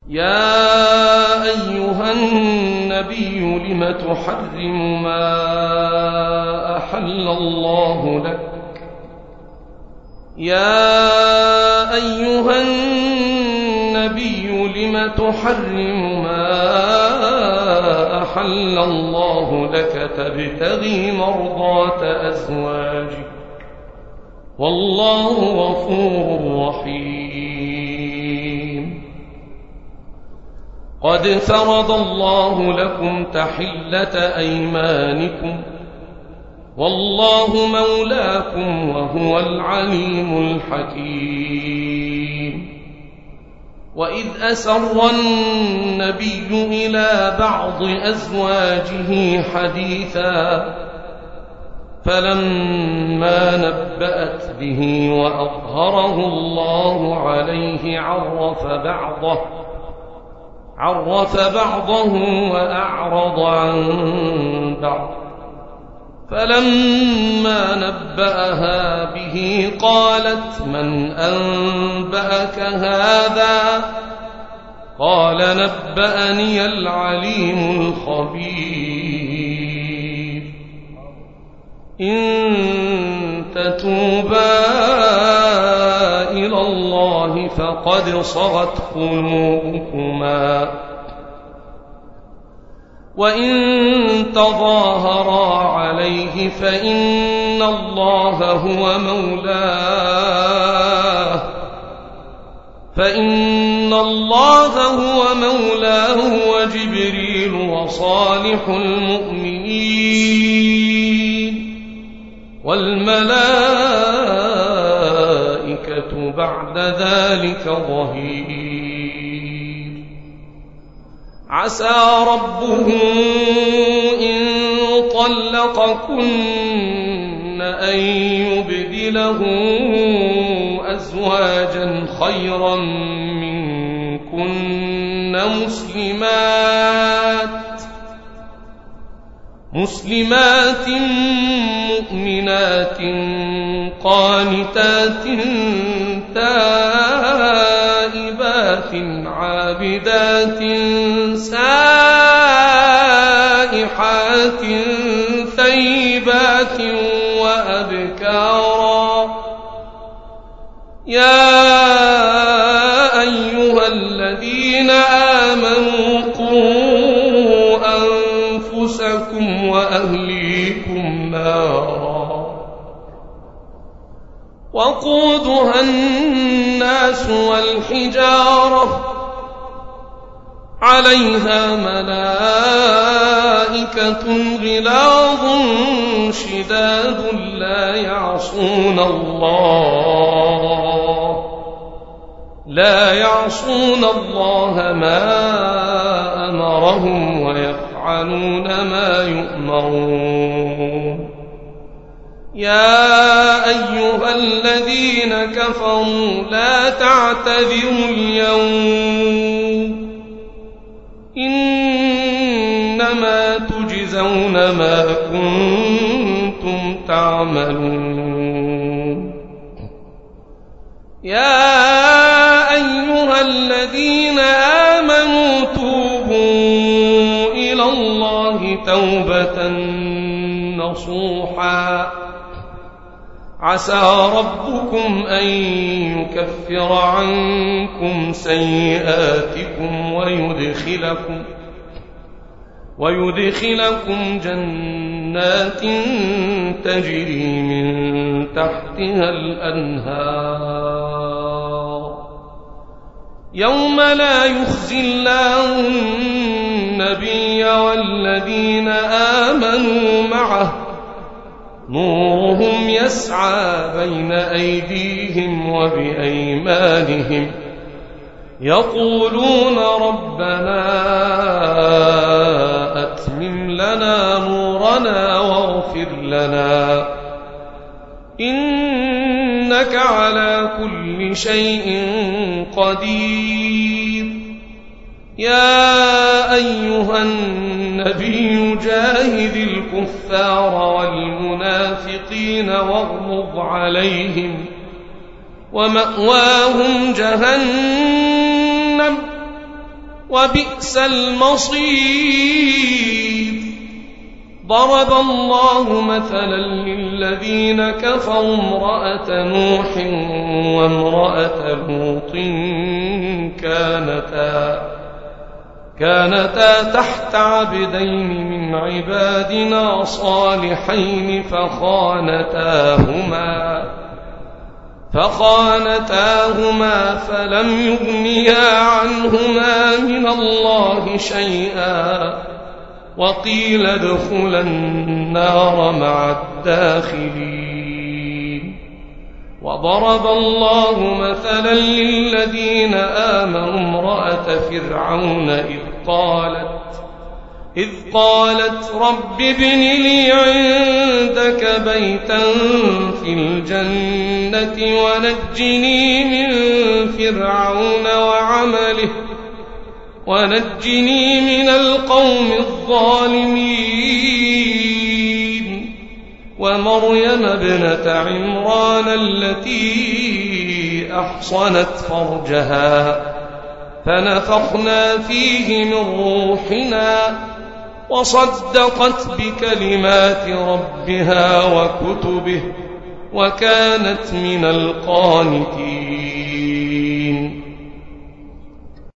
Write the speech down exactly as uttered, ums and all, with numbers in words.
يا أيها النبي لم تحرم ما أحل الله لك يا أيها النبي لم تحرم ما أحل الله لك تبتغي مرضات أزواجك والله غفور رحيم. قد فرض الله لكم تحلة أيمانكم والله مولاكم وهو العليم الحكيم. وإذ أسر النبي إلى بعض أزواجه حديثا فلما نبأت به وأظهره الله عليه عرف بعضه عرف بعضه وأعرض عن بعض فلما نبأها به قالت من أنبأك هذا قال نبأني العليم الخبير. إن تتوبا إلى الله فقد صغت قلوبكما وإن تظاهرا عليه فإن الله هو مولاه فإن الله هو مولاه وجبريل وصالح المؤمنين والملائكة بعد ذلك ظهير. عسى ربه إن طلقكن أن يبدله أزواجا خيرا منكن مسلمات مسلمات مؤمنات قانتات تائبات عابدات سائحات ثيبات وأبكارا. يا أيها الذين آمنوا قوا أنفسكم وأهليكم نارا وقودها الناس والحجارة عليها ملائكة غلاظ شداد لا يعصون الله لا يعصون الله ما أمرهم ويفعلون ما يؤمرون. يا أيها الذين كفروا لا تعتذروا اليوم إنما تجزون ما كنتم تعملون. يا أيها الذين آمنوا توبوا إلى الله توبة نصوحا عسى ربكم أن يكفر عنكم سيئاتكم ويدخلكم ويدخلكم جنات تجري من تحتها الأنهار يوم لا يخزي الله النبي والذين آمنوا معه نورهم يسعى بين أيديهم وبأيمانهم يقولون ربنا أتمم لنا نورنا واغفر لنا إنك على كل شيء قدير. يا أيها النبي جاهد الكفار والمنافقين واغلظ عليهم ومأواهم جهنم وبئس المصير. ضرب الله مثلا للذين كفروا امرأة نوح وامرأة لوط كانتا كانتا تحت عبدين من عبادنا صالحين فخانتاهما فخانتاهما فلم يغنيا عنهما من الله شيئا وقيل ادخلا النار مع الداخلين. وضرب الله مثلا للذين آمنوا امرأة فرعون إذ قالت إذ قالت رب ابن لي عندك بيتا في الجنة ونجني من فرعون وعمله ونجني من القوم الظالمين. ومريم ابنة عمران التي أحصنت فرجها فنفخنا فيه من روحنا وصدقت بكلمات ربها وكتبه وكانت من القانتين.